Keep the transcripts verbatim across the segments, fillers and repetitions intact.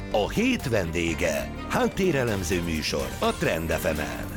A hét vendége. Háttérelemző műsor a Trend ef emen.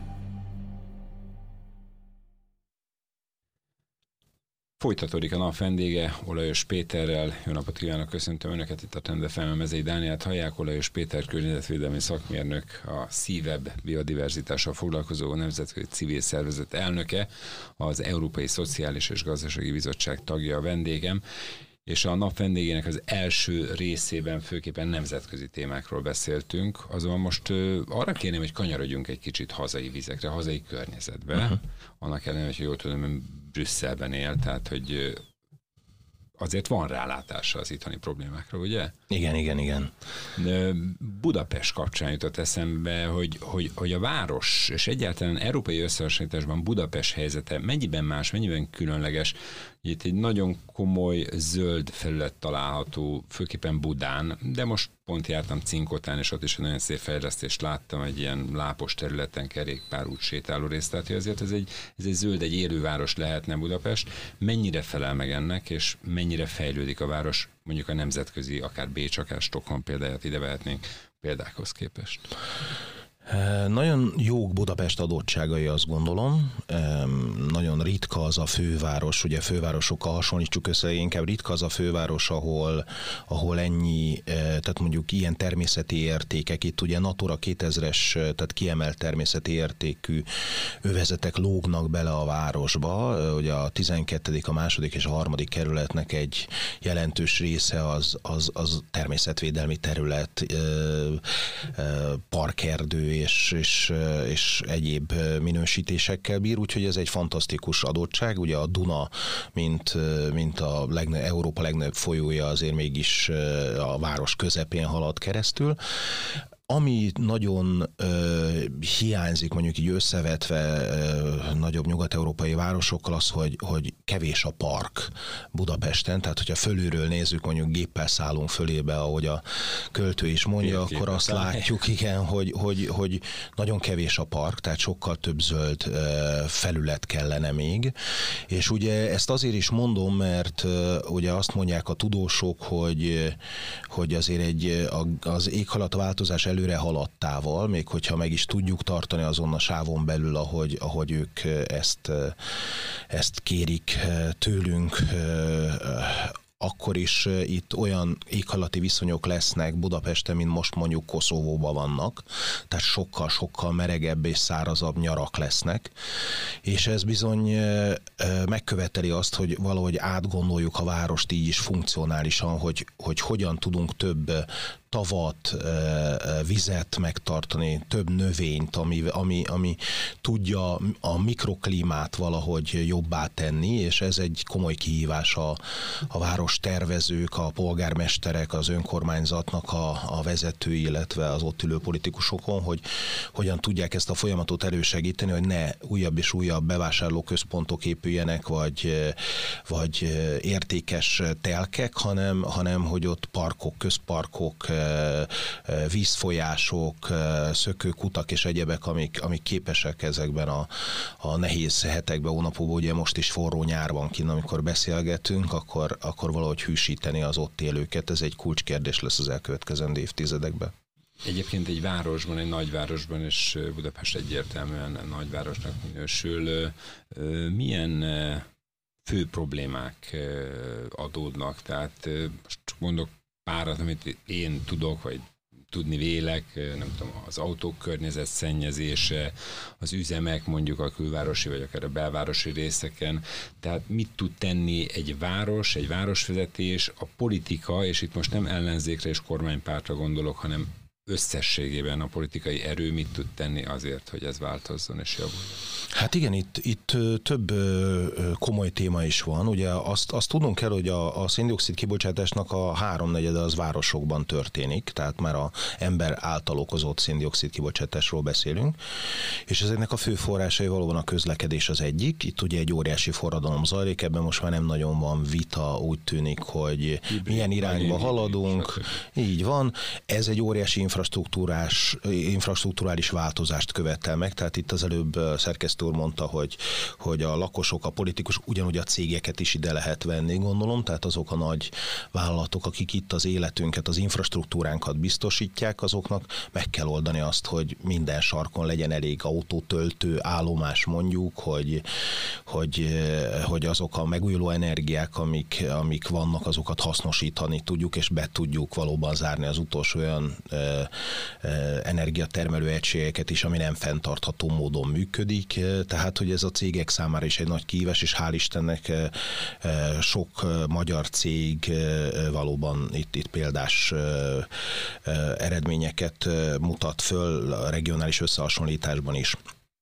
Folytatódik a nap vendége Olajos Péterrel. Jó napot kívánok, köszöntöm Önöket itt a Trend ef emen. Mezei Dánielt hallják. Olajos Péter környezetvédelmi szakmérnök, a Szívebb biodiverzitással foglalkozó nemzetközi civil szervezet elnöke, az Európai Szociális és Gazdasági Bizottság tagja a vendégem. És a nap vendégének az első részében főképpen nemzetközi témákról beszéltünk, azonban most uh, arra kérném, hogy kanyarodjunk egy kicsit hazai vizekre, hazai környezetbe. Uh-huh. Annak ellenére, hogy jól tudom, hogy Brüsszelben él, tehát hogy uh, azért van rálátása az itthoni problémákra, ugye? Igen, igen, igen. De Budapest kapcsán jutott eszembe, hogy, hogy, hogy a város, és egyáltalán európai összehasonlításban Budapest helyzete mennyiben más, mennyiben különleges. Itt egy nagyon komoly zöld felület található, főképpen Budán, de most pont jártam Cinkotán, és ott is egy nagyon szép fejlesztést láttam, egy ilyen lápos területen kerékpárút sétáló részt. Tehát azért ez egy, ez egy zöld, egy élőváros lehetne Budapest. Mennyire felel meg ennek, és mennyire fejlődik a város, mondjuk a nemzetközi, akár Bécs, akár Stockholm példáját ide vehetnénk példákhoz képest? Nagyon jók Budapest adottságai, azt gondolom. Nagyon ritka az a főváros, ugye fővárosokkal hasonlítsuk össze, inkább ritka az a főváros, ahol, ahol ennyi, tehát mondjuk ilyen természeti értékek, itt ugye Natura kétezres, tehát kiemelt természeti értékű övezetek lógnak bele a városba. Ugye a tizenkettedik, a második és a harmadik kerületnek egy jelentős része az, az, az természetvédelmi terület, parkerdő, És, és, és egyéb minősítésekkel bír, úgyhogy ez egy fantasztikus adottság. Ugye a Duna, mint, mint a legne, Európa legnagyobb folyója, azért mégis a város közepén halad keresztül. Ami nagyon ö, hiányzik, mondjuk így összevetve ö, nagyobb nyugat-európai városokkal, az, hogy, hogy kevés a park Budapesten. Tehát, hogyha fölülről nézzük, mondjuk géppel szállunk fölébe, ahogy a költő is mondja, Két akkor azt látjuk, igen, hogy, hogy, hogy nagyon kevés a park, tehát sokkal több zöld ö, felület kellene még. És ugye ezt azért is mondom, mert ö, ugye azt mondják a tudósok, hogy, hogy azért egy, az éghajlatváltozás elő előre haladtával, még hogyha meg is tudjuk tartani azon a sávon belül, ahogy, ahogy ők ezt, ezt kérik tőlünk, akkor is itt olyan éghajlati viszonyok lesznek Budapesten, mint most mondjuk Koszovóban vannak, tehát sokkal-sokkal meregebb és szárazabb nyarak lesznek, és ez bizony megköveteli azt, hogy valahogy átgondoljuk a várost így is funkcionálisan, hogy, hogy hogyan tudunk több tavat, vizet megtartani, több növényt, ami, ami, ami tudja a mikroklímát valahogy jobbá tenni, és ez egy komoly kihívás a, a város tervezők, a polgármesterek, az önkormányzatnak a, a vezetői, illetve az ott ülő politikusokon, hogy hogyan tudják ezt a folyamatot elősegíteni, hogy ne újabb és újabb bevásárlóközpontok épüljenek, vagy, vagy értékes telkek, hanem, hanem hogy ott parkok, közparkok, vízfolyások, szökőkutak és egyebek, amik, amik képesek ezekben a, a nehéz hetekben, hónapokban, ugye most is forró nyár van kint, amikor beszélgetünk, akkor, akkor valahogy hűsíteni az ott élőket. Ez egy kulcskérdés lesz az elkövetkezendő évtizedekben. Egyébként egy városban, egy nagyvárosban, és Budapest egyértelműen nagyvárosnak minősül, milyen fő problémák adódnak? Tehát most mondok párat, amit én tudok, vagy tudni vélek, nem tudom, az autók környezetszennyezése, az üzemek mondjuk a külvárosi vagy akár a belvárosi részeken. Tehát mit tud tenni egy város, egy városvezetés, a politika, és itt most nem ellenzékre és kormánypártra gondolok, hanem összességében a politikai erő mit tud tenni azért, hogy ez változzon és javuljon? Hát igen, itt, itt több komoly téma is van. Ugye azt, azt tudnunk kell, hogy a, a szén-dioxid kibocsátásnak a háromnegyede az városokban történik, tehát már az ember által okozott szén-dioxid kibocsátásról beszélünk, és ezeknek a fő forrásai valóban a közlekedés az egyik. Itt ugye egy óriási forradalom zajlik, ebben most már nem nagyon van vita, úgy tűnik, hogy milyen irányba haladunk. Így van. Ez egy óriási infrastruktúrás, infrastruktúrális változást követel meg, tehát itt az előbb szerkesztő úr mondta, hogy, hogy a lakosok, a politikusok, ugyanúgy a cégeket is ide lehet venni, gondolom, tehát azok a nagy vállalatok, akik itt az életünket, az infrastruktúránkat biztosítják, azoknak meg kell oldani azt, hogy minden sarkon legyen elég autótöltő állomás mondjuk, hogy, hogy, hogy azok a megújuló energiák, amik, amik vannak, azokat hasznosítani tudjuk, és be tudjuk valóban zárni az utolsó olyan e, e, energiatermelő egységeket is, ami nem fenntartható módon működik. Tehát, hogy ez a cégek számára is egy nagy kihívás, és hál' Istennek e, e, sok magyar cég e, valóban itt, itt példás e, e, eredményeket mutat föl a regionális összehasonlításban is.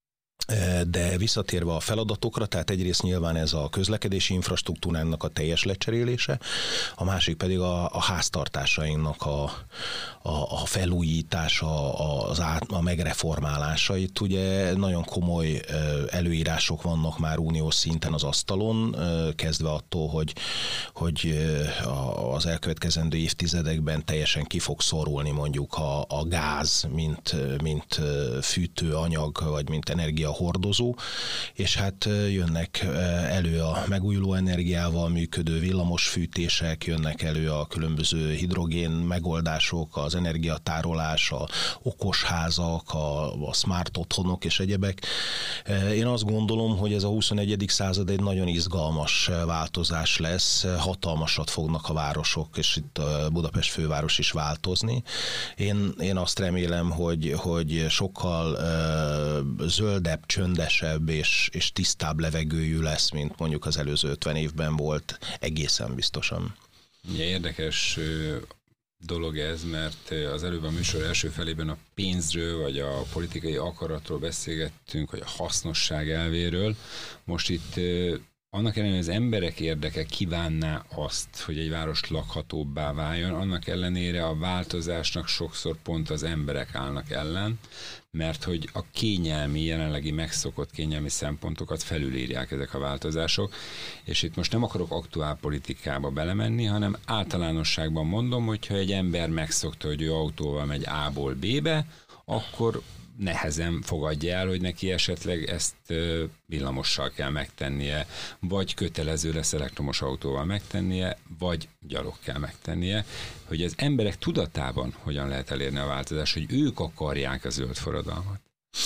De visszatérve a feladatokra, tehát egyrészt nyilván ez a közlekedési infrastruktúrának a teljes lecserélése, a másik pedig a, a háztartásainknak a, a, a felújítása, az át, a megreformálása. Itt ugye nagyon komoly előírások vannak már uniós szinten az asztalon, kezdve attól, hogy, hogy az elkövetkezendő évtizedekben teljesen ki fog szorulni mondjuk a, a gáz, mint, mint fűtőanyag, vagy mint energia hordozó, és hát jönnek elő a megújuló energiával működő villamosfűtések, jönnek elő a különböző hidrogén megoldások, az energiatárolás, a okosházak, a, a smart otthonok és egyebek. Én azt gondolom, hogy ez a huszonegyedik század egy nagyon izgalmas változás lesz, hatalmasat fognak a városok, és itt a Budapest főváros is változni. Én, én azt remélem, hogy, hogy sokkal uh, zöldebb, csöndesebb és, és tisztább levegőjű lesz, mint mondjuk az előző ötven évben volt, egészen biztosan. Ja, érdekes dolog ez, mert az előbb a műsor első felében a pénzről, vagy a politikai akaratról beszélgettünk, vagy a hasznosság elvéről. Most itt annak ellenére, hogy az emberek érdeke kívánná azt, hogy egy város lakhatóbbá váljon, annak ellenére a változásnak sokszor pont az emberek állnak ellen, mert hogy a kényelmi, jelenlegi megszokott kényelmi szempontokat felülírják ezek a változások, és itt most nem akarok aktuál politikába belemenni, hanem általánosságban mondom, hogyha egy ember megszokta, hogy ő autóval megy A-ból B-be, akkor nehezen fogadja el, hogy neki esetleg ezt villamossal kell megtennie, vagy kötelező lesz elektromos autóval megtennie, vagy gyalog kell megtennie, hogy az emberek tudatában hogyan lehet elérni a változást, hogy ők akarják a zöld forradalmat.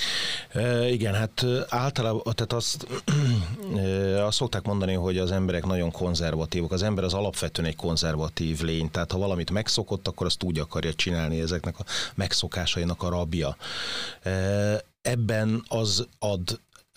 E, igen, hát általában, tehát azt, e, azt szokták mondani, hogy az emberek nagyon konzervatívok. Az ember az alapvetően egy konzervatív lény, tehát ha valamit megszokott, akkor azt úgy akarja csinálni, ezeknek a megszokásainak a rabja. E, ebben az ad e,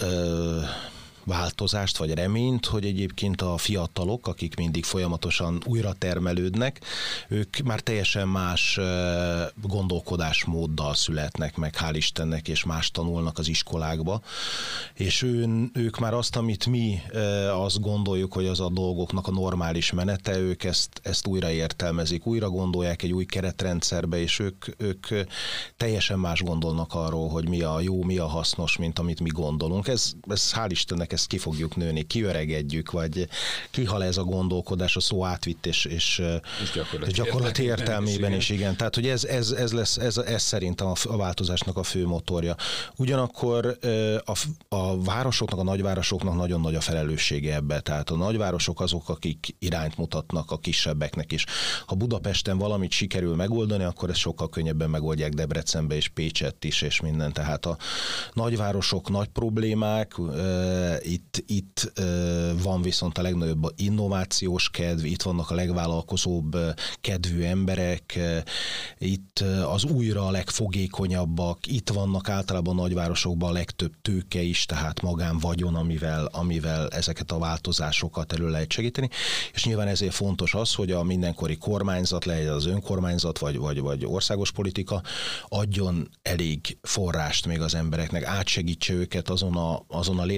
változást vagy reményt, hogy egyébként a fiatalok, akik mindig folyamatosan újra termelődnek, ők már teljesen más gondolkodásmóddal születnek meg, hál' Istennek, és más tanulnak az iskolákba, és ő, ők már azt, amit mi azt gondoljuk, hogy az a dolgoknak a normális menete, ők ezt, ezt újra értelmezik, újra gondolják egy új keretrendszerbe, és ők, ők teljesen más gondolnak arról, hogy mi a jó, mi a hasznos, mint amit mi gondolunk. Ez, ez hál' Istennek ezt ki fogjuk nőni, kiöregedjük, vagy kihal ez a gondolkodás, a szó átvitt és, és, és gyakorlati, gyakorlati értelmében is, igen. Tehát, hogy ez, ez, ez lesz, ez, ez szerintem a, a változásnak a fő motorja. Ugyanakkor a, a városoknak, a nagyvárosoknak nagyon nagy a felelőssége ebbe. Tehát a nagyvárosok azok, akik irányt mutatnak a kisebbeknek is. Ha Budapesten valamit sikerül megoldani, akkor ezt sokkal könnyebben megoldják Debrecenbe és Pécsett is, és minden. Tehát a nagyvárosok nagy problémák, Itt, itt van viszont a legnagyobb innovációs kedv, itt vannak a legvállalkozóbb kedvű emberek, itt az újra a legfogékonyabbak, itt vannak általában a nagyvárosokban a legtöbb tőke is, tehát magánvagyon, amivel, amivel ezeket a változásokat elő lehet segíteni, és nyilván ezért fontos az, hogy a mindenkori kormányzat, legyen az önkormányzat, vagy, vagy, vagy országos politika adjon elég forrást még az embereknek, átsegítse őket azon a, azon a lélektani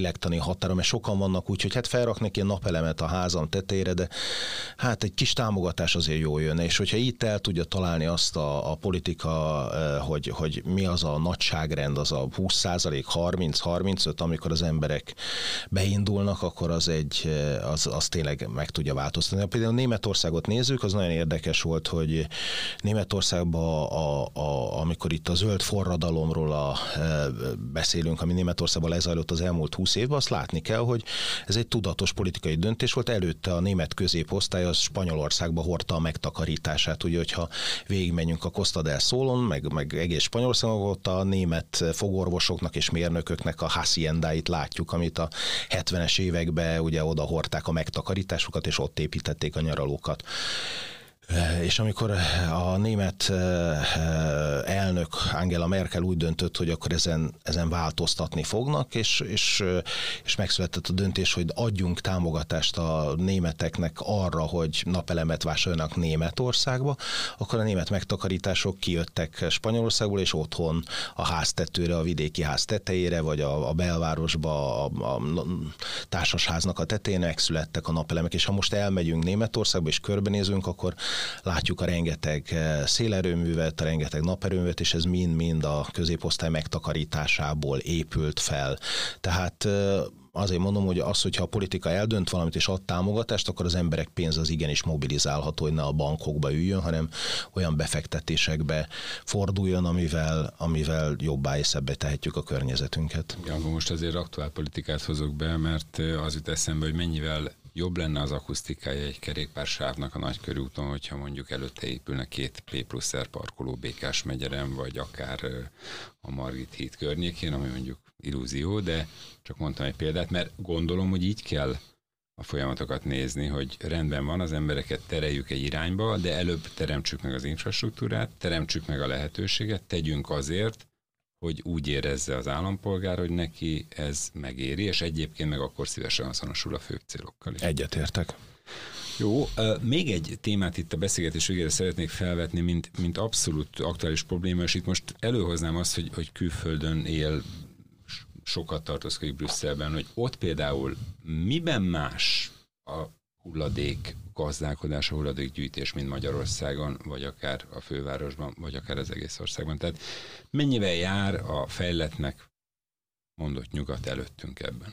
határa, mert sokan vannak úgy, hogy hát felraknak ilyen napelemet a házam tetejére, de hát egy kis támogatás azért jól jönne, és hogyha itt el tudja találni azt a, a politika, hogy, hogy mi az a nagyságrend, az a húsz százalék, harminc harmincöt, amikor az emberek beindulnak, akkor az egy, az, az tényleg meg tudja változtatni. Például Németországot nézzük, az nagyon érdekes volt, hogy Németországban, a, a, amikor itt a zöld forradalomról a, beszélünk, ami Németországban lezajlott az elmúlt húsz évben, azt látni kell, hogy ez egy tudatos politikai döntés volt. Előtte a német középosztály az Spanyolországba hordta a megtakarítását. Ugye, hogyha végigmenjünk a Costa del Solon, meg, meg egész Spanyolországon, ott a német fogorvosoknak és mérnököknek a haciendáit látjuk, amit a hetvenes években ugye oda hordták a megtakarításokat, és ott építették a nyaralókat. És amikor a német elnök Angela Merkel úgy döntött, hogy akkor ezen, ezen változtatni fognak, és, és, és megszületett a döntés, hogy adjunk támogatást a németeknek arra, hogy napelemet vásároljanak Németországba, akkor a német megtakarítások kijöttek Spanyolországból, és otthon a háztetőre, a vidéki ház tetejére, vagy a, a belvárosba, a, a társasháznak a tetején megszülettek a napelemek, és ha most elmegyünk Németországba, és körbenézünk, akkor látjuk a rengeteg szélerőművet, a rengeteg naperőművet, és ez mind-mind a középosztály megtakarításából épült fel. Tehát azért mondom, hogy az, hogyha a politika eldönt valamit és ad támogatást, akkor az emberek pénz az igenis mobilizálható, hogy ne a bankokba üljön, hanem olyan befektetésekbe forduljon, amivel, amivel jobbá és szebbé tehetjük a környezetünket. Ja, most azért aktuál politikát hozok be, mert az jut eszembe, hogy mennyivel jobb lenne az akusztikája egy kerékpársávnak a Nagykörúton, hogyha mondjuk előtte épülne két P plusz R parkoló Békás megyeren, vagy akár a Margit híd környékén, ami mondjuk illúzió, de csak mondtam egy példát, mert gondolom, hogy így kell a folyamatokat nézni, hogy rendben van, az embereket tereljük egy irányba, de előbb teremtsük meg az infrastruktúrát, teremtsük meg a lehetőséget, tegyünk azért, hogy úgy érezze az állampolgár, hogy neki ez megéri, és egyébként meg akkor szívesen azonosul a főbb célokkal is. Egyetértek. Jó, még egy témát itt a beszélgetés végére szeretnék felvetni, mint, mint abszolút aktuális probléma, és itt most előhoznám azt, hogy, hogy külföldön él, sokat tartózkodik Brüsszelben, hogy ott például miben más a hulladék gazdálkodás, a hulladékgyűjtés, mint Magyarországon, vagy akár a fővárosban, vagy akár az egész országban. Tehát mennyivel jár a fejlettnek mondott nyugat előttünk ebben?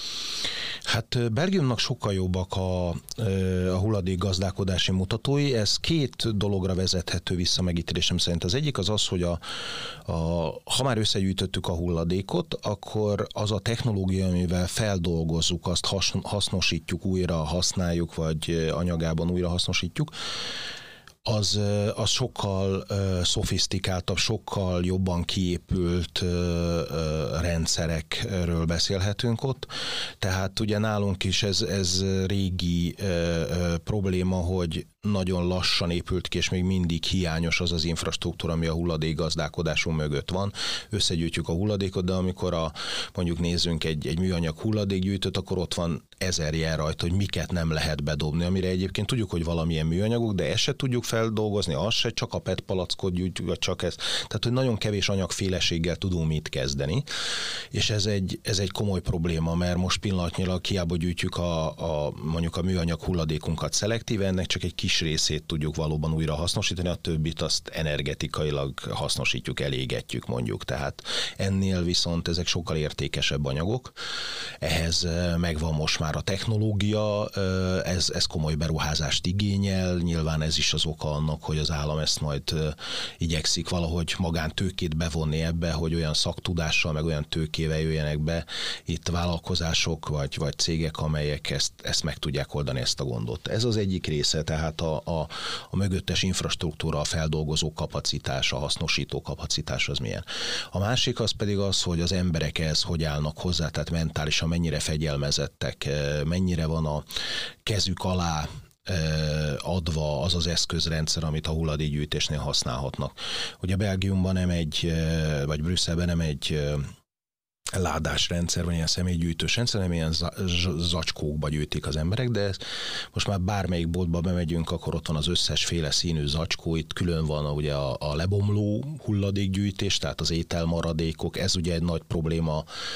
Hát Belgiumnak sokkal jobbak a, a hulladék gazdálkodási mutatói. Ez két dologra vezethető vissza megítélésem szerint. Az egyik az az, hogy a, a, ha már összegyűjtöttük a hulladékot, akkor az a technológia, amivel feldolgozzuk, azt has, hasznosítjuk, újra használjuk, vagy anyagában újra hasznosítjuk, az, az sokkal uh, szofisztikáltabb, sokkal jobban kiépült uh, uh, rendszerekről beszélhetünk ott. Tehát ugye nálunk is ez, ez régi uh, uh, probléma, hogy nagyon lassan épült ki, és még mindig hiányos az az infrastruktúra, ami a hulladékgazdálkodásunk mögött van. Összegyűjtjük a hulladékot, de amikor a, mondjuk nézzünk egy, egy műanyag hulladékgyűjtőt, akkor ott van ezer jel rajta, hogy miket nem lehet bedobni, amire egyébként tudjuk, hogy valamilyen műanyagok, de ezt se tudjuk feldolgozni, az se, csak a pé é té palackot gyűjtjük, vagy csak ez. Tehát, hogy nagyon kevés anyagféleséggel tudunk mit kezdeni, és ez egy, ez egy komoly probléma, mert most pillanatnyilag hiába gyűjtjük a, a, mondjuk a műanyag hulladékunkat szelektíve, ennek csak egy kis részét tudjuk valóban újra hasznosítani, a többit azt energetikailag hasznosítjuk, elégetjük mondjuk. Tehát ennél viszont ezek sokkal értékesebb anyagok. Ehhez megvan most már a technológia, ez, ez komoly beruházást igényel, nyilván ez is az oka annak, hogy az állam ezt majd igyekszik valahogy magántőkét bevonni ebbe, hogy olyan szaktudással, meg olyan tőkével jöjjenek be itt vállalkozások, vagy, vagy cégek, amelyek ezt, ezt meg tudják oldani, ezt a gondot. Ez az egyik része, tehát a, a, a mögöttes infrastruktúra, a feldolgozó kapacitás, a hasznosító kapacitás az milyen. A másik az pedig az, hogy az emberek ehhez hogy állnak hozzá, tehát mentálisan mennyire fegyelmezettek, mennyire van a kezük alá adva az az eszközrendszer, amit a hulladékgyűjtésnél használhatnak. Ugye Belgiumban nem egy, vagy Brüsszelben nem egy ládásrendszer, vagy ilyen személygyűjtős rendszer, nem ilyen zacskókba gyűjtik az emberek, de most már bármelyik boltba bemegyünk, akkor ott van az összes féle színű zacskó, itt külön van ugye a, a lebomló hulladékgyűjtés, tehát az ételmaradékok, ez ugye egy nagy probléma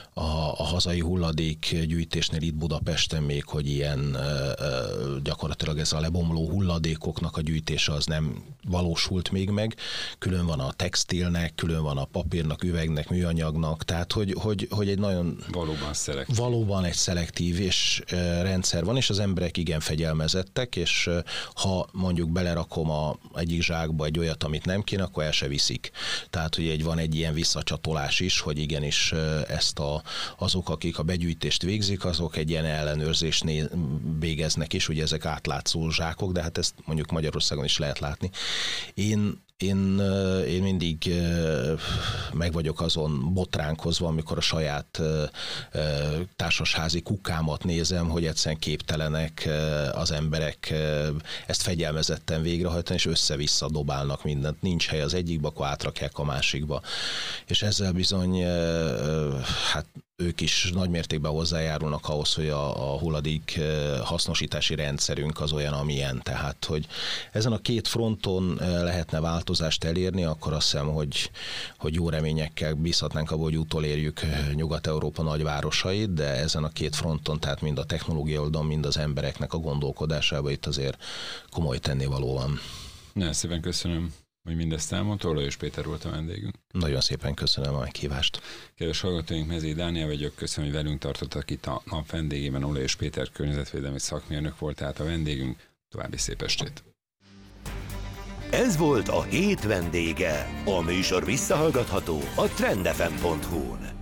a, a hazai hulladékgyűjtésnél itt Budapesten még, hogy ilyen gyakorlatilag ez a lebomló hulladékoknak a gyűjtése az nem valósult még meg. Külön van a textilnek, külön van a papírnak, üvegnek, műanyagnak, tehát hogy, hogy, hogy egy nagyon... Valóban szelektív. Valóban egy szelektív és rendszer van, és az emberek igen fegyelmezettek, és ha mondjuk belerakom a egyik zsákba egy olyat, amit nem kéne, akkor el se viszik. Tehát, hogy egy, van egy ilyen visszacsatolás is, hogy igenis ezt a, azok, akik a begyűjtést végzik, azok egy ilyen ellenőrzést végeznek is, ugye ezek átlátszó zsákok, de hát ezt mondjuk Magyarországon is lehet látni. Én Én, én mindig meg vagyok azon botránkozva, amikor a saját társasházi kukámat nézem, hogy egyszerűen képtelenek az emberek ezt fegyelmezetten végrehajtani, és össze-vissza dobálnak mindent. Nincs hely az egyikbe, akkor átrakják a másikba. És ezzel bizony, hát ők is nagymértékben hozzájárulnak ahhoz, hogy a, a hulladék hasznosítási rendszerünk az olyan, amilyen. Tehát, hogy ezen a két fronton lehetne változást elérni, akkor azt hiszem, hogy, hogy jó reményekkel bízhatnánk abban, hogy utolérjük Nyugat-Európa nagyvárosait, de ezen a két fronton, tehát mind a technológia oldalon, mind az embereknek a gondolkodásában itt azért komoly tennivaló van. Nagyon szépen köszönöm, hogy mindezt elmondta. Olajos Péter volt a vendégünk. Nagyon szépen köszönöm a meghívást. Kedves hallgatóink, Mezei Dániel vagyok, köszönöm, hogy velünk tartottak itt a nap vendégében. Olajos Péter környezetvédelmi szakmérnök volt tehát a vendégünk. További szép estét! Ez volt a hét vendége. A műsor visszahallgatható a trend f m pont hu-n.